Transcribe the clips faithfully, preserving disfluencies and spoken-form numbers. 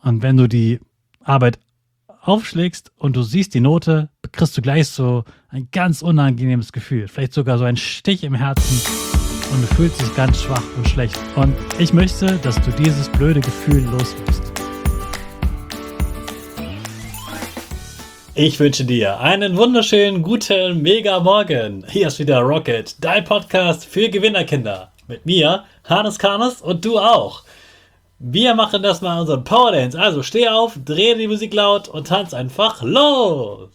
Und wenn du die Arbeit aufschlägst und du siehst die Note, kriegst du gleich so ein ganz unangenehmes Gefühl. Vielleicht sogar so ein Stich im Herzen und du fühlst dich ganz schwach und schlecht. Und ich möchte, dass du dieses blöde Gefühl loslässt. Ich wünsche dir einen wunderschönen, guten, mega Morgen. Hier ist wieder Rocket, dein Podcast für Gewinnerkinder. Mit mir, Hannes Karnes, und du auch. Wir machen das mal unseren Power Dance. Also steh auf, dreh die Musik laut und tanz einfach los.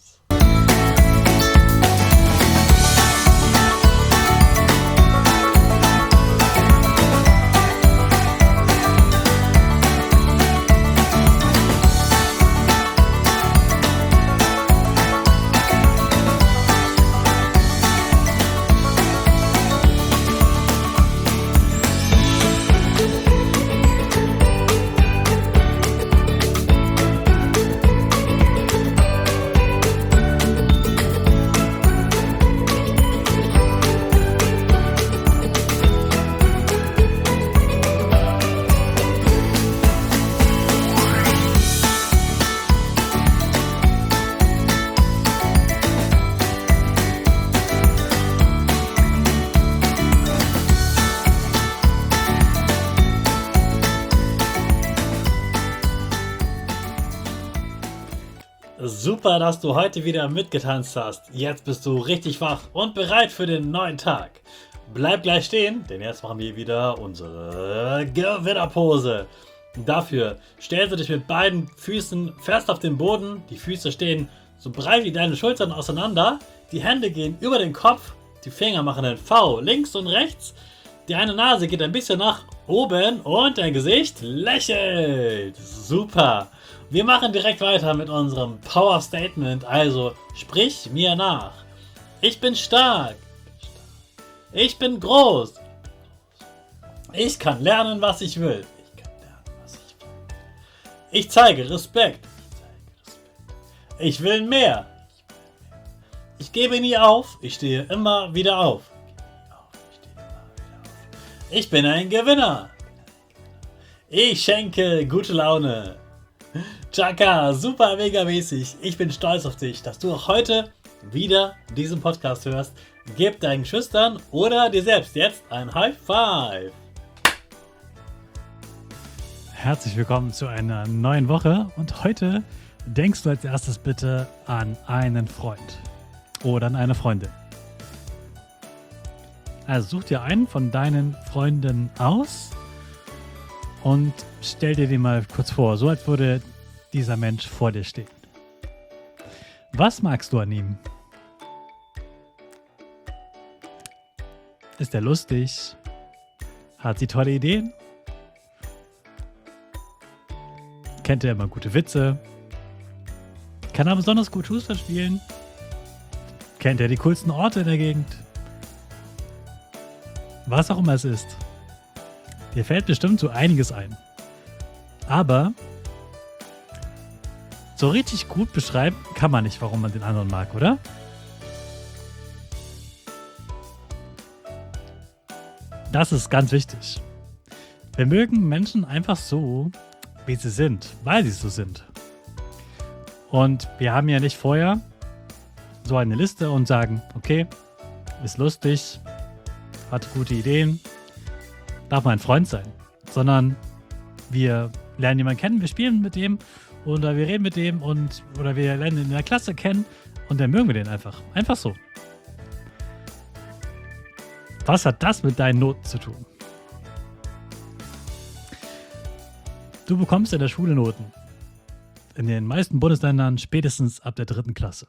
Super, dass du heute wieder mitgetanzt hast. Jetzt bist du richtig wach und bereit für den neuen Tag. Bleib gleich stehen, denn jetzt machen wir wieder unsere Gewinnerpose. Dafür stellst du dich mit beiden Füßen fest auf den Boden. Die Füße stehen so breit wie deine Schultern auseinander. Die Hände gehen über den Kopf. Die Finger machen ein V links und rechts. Die eine Nase geht ein bisschen nach oben und dein Gesicht lächelt. Super. Wir machen direkt weiter mit unserem Power Statement, also sprich mir nach. Ich bin stark. Ich bin groß. Ich kann lernen, was ich will. Ich kann lernen, was ich will. Ich zeige Respekt. Ich will mehr. Ich gebe nie auf. Ich stehe immer wieder auf. Ich bin ein Gewinner. Ich schenke gute Laune. Chaka, super mega mäßig. Ich bin stolz auf dich, dass du auch heute wieder diesen Podcast hörst. Gib deinen Schüchtern oder dir selbst jetzt ein High Five. Herzlich willkommen zu einer neuen Woche und heute denkst du als erstes bitte an einen Freund oder an eine Freundin. Also such dir einen von deinen Freunden aus und stell dir den mal kurz vor, so als würde dieser Mensch vor dir stehen. Was magst du an ihm? Ist er lustig? Hat sie tolle Ideen? Kennt er immer gute Witze? Kann er besonders gut Fußball spielen? Kennt er die coolsten Orte in der Gegend? Was auch immer es ist. Dir fällt bestimmt so einiges ein. Aber so richtig gut beschreiben kann man nicht, warum man den anderen mag, oder? Das ist ganz wichtig. Wir mögen Menschen einfach so, wie sie sind, weil sie so sind. Und wir haben ja nicht vorher so eine Liste und sagen, okay, ist lustig, hat gute Ideen, darf mein Freund sein. Sondern wir lernen jemanden kennen, wir spielen mit dem oder wir reden mit dem und oder wir lernen ihn in der Klasse kennen und dann mögen wir den einfach. Einfach so. Was hat das mit deinen Noten zu tun? Du bekommst in der Schule Noten. In den meisten Bundesländern spätestens ab der dritten Klasse.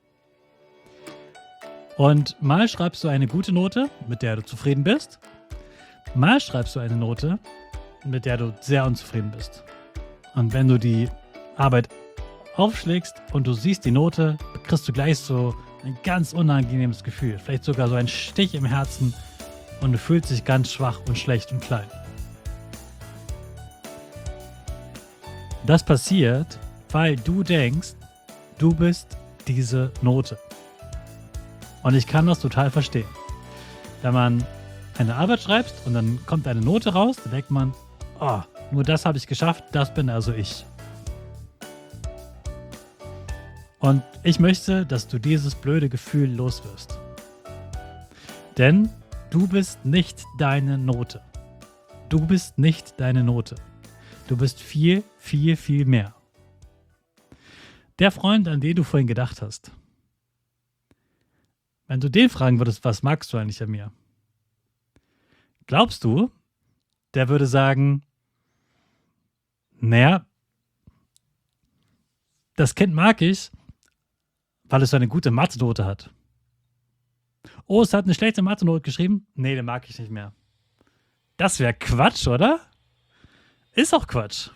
Und mal schreibst du eine gute Note, mit der du zufrieden bist. Mal schreibst du eine Note, mit der du sehr unzufrieden bist. Und wenn du die Arbeit aufschlägst und du siehst die Note, kriegst du gleich so ein ganz unangenehmes Gefühl. Vielleicht sogar so ein Stich im Herzen und du fühlst dich ganz schwach und schlecht und klein. Das passiert, weil du denkst, du bist diese Note. Und ich kann das total verstehen. Wenn man eine Arbeit schreibt und dann kommt eine Note raus, dann denkt man, oh, nur das habe ich geschafft, das bin also ich. Und ich möchte, dass du dieses blöde Gefühl loswirst. Denn du bist nicht deine Note. Du bist nicht deine Note. Du bist viel, viel, viel mehr. Der Freund, an den du vorhin gedacht hast. Wenn du den fragen würdest, was magst du eigentlich an mir? Glaubst du, der würde sagen, naja, das Kind mag ich, weil es so eine gute Mathe-Note hat. Oh, es hat eine schlechte Mathe-Note geschrieben? Nee, den mag ich nicht mehr. Das wäre Quatsch, oder? Ist auch Quatsch.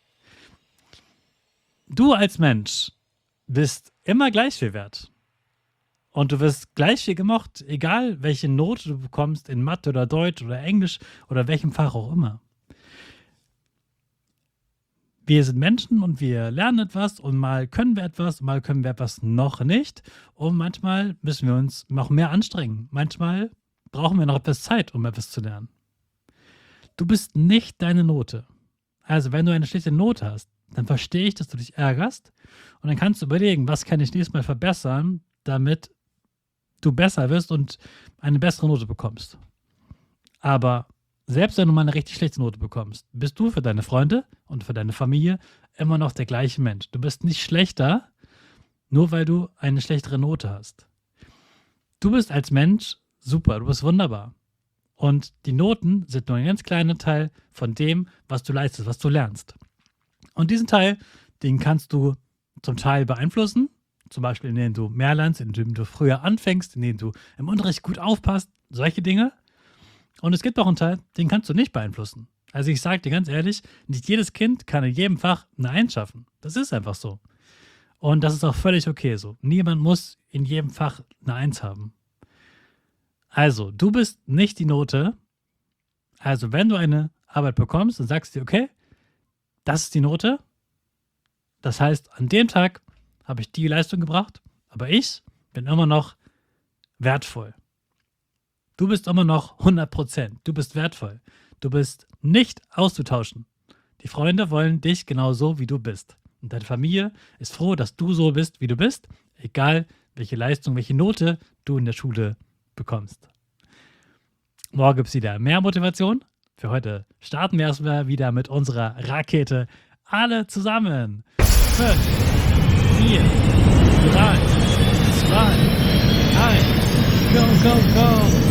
Du als Mensch bist immer gleich viel wert. Und du wirst gleich viel gemocht, egal welche Note du bekommst in Mathe oder Deutsch oder Englisch oder welchem Fach auch immer. Wir sind Menschen und wir lernen etwas und mal können wir etwas und mal können wir etwas noch nicht. Und manchmal müssen wir uns noch mehr anstrengen. Manchmal brauchen wir noch etwas Zeit, um etwas zu lernen. Du bist nicht deine Note. Also wenn du eine schlechte Note hast, dann verstehe ich, dass du dich ärgerst und dann kannst du überlegen, was kann ich nächstes Mal verbessern, damit du besser wirst und eine bessere Note bekommst. Aber selbst wenn du mal eine richtig schlechte Note bekommst, bist du für deine Freunde und für deine Familie immer noch der gleiche Mensch. Du bist nicht schlechter, nur weil du eine schlechtere Note hast. Du bist als Mensch super, du bist wunderbar. Und die Noten sind nur ein ganz kleiner Teil von dem, was du leistest, was du lernst. Und diesen Teil, den kannst du zum Teil beeinflussen, zum Beispiel indem du mehr lernst, indem du früher anfängst, indem du im Unterricht gut aufpasst, solche Dinge. Und es gibt auch einen Teil, den kannst du nicht beeinflussen. Also ich sage dir ganz ehrlich, nicht jedes Kind kann in jedem Fach eine Eins schaffen. Das ist einfach so. Und das ist auch völlig okay so. Niemand muss in jedem Fach eine Eins haben. Also, du bist nicht die Note. Also, wenn du eine Arbeit bekommst und sagst dir, okay, das ist die Note. Das heißt, an dem Tag habe ich die Leistung gebracht, aber ich bin immer noch wertvoll. Du bist immer noch hundert Prozent. Du bist wertvoll. Du bist nicht auszutauschen. Die Freunde wollen dich genau so, wie du bist. Und deine Familie ist froh, dass du so bist, wie du bist, egal welche Leistung, welche Note du in der Schule bekommst. Morgen gibt es wieder mehr Motivation. Für heute starten wir erstmal wieder mit unserer Rakete. Alle zusammen. fünf, vier, drei, zwei, eins. Go, go, go.